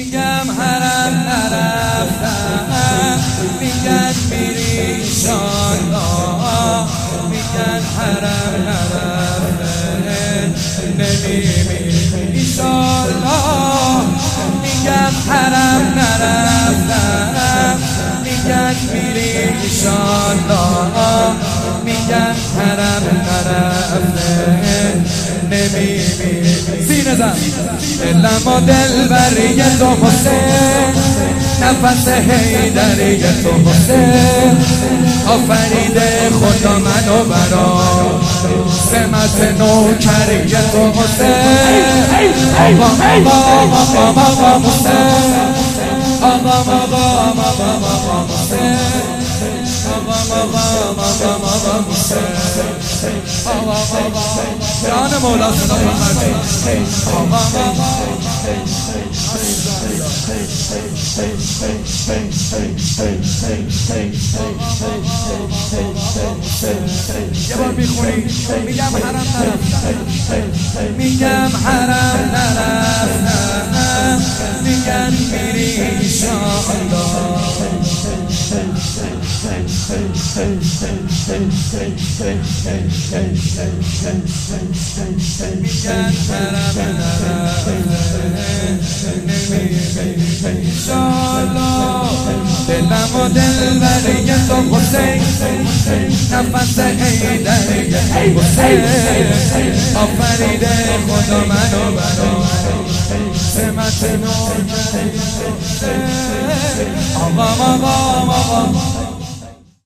میگم حرم نرفتم، میگن میری انشالله، میگن حرم نرفتم نمیمیری انشالله، میگم حرم نرفتم، میگن میری انشالله، میگن حرم نرفتم نمیمیری. سینه زن دلم و دلبری تو حسین، نفس حیدری تو حسین، آفریده خدا منو برا سمت نوکری تو حسین. آقا حسین، آقا حسین، جان مولا صدا محمدی. یه بار میخونی میگم حرم نرفتم، میگم حرم نرفتم، میگن میری انشالله، میگن حرم نرفتم نمیمیری انشالله. دلم و دلبری تو حسین، نفس حیدری حسین، آفریده خدا منو برا سمت نور. آقا